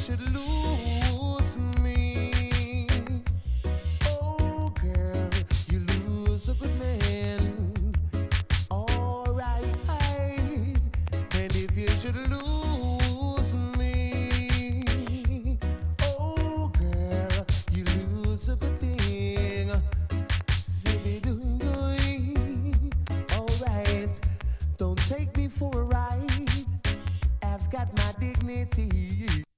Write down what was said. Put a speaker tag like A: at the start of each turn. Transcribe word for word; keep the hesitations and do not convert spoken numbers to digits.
A: should lose me, oh girl, you lose a good man. Alright, and if you should lose me, oh girl, you lose a good thing. Say doing, doing, alright. Don't take me for a ride. I've got my dignity.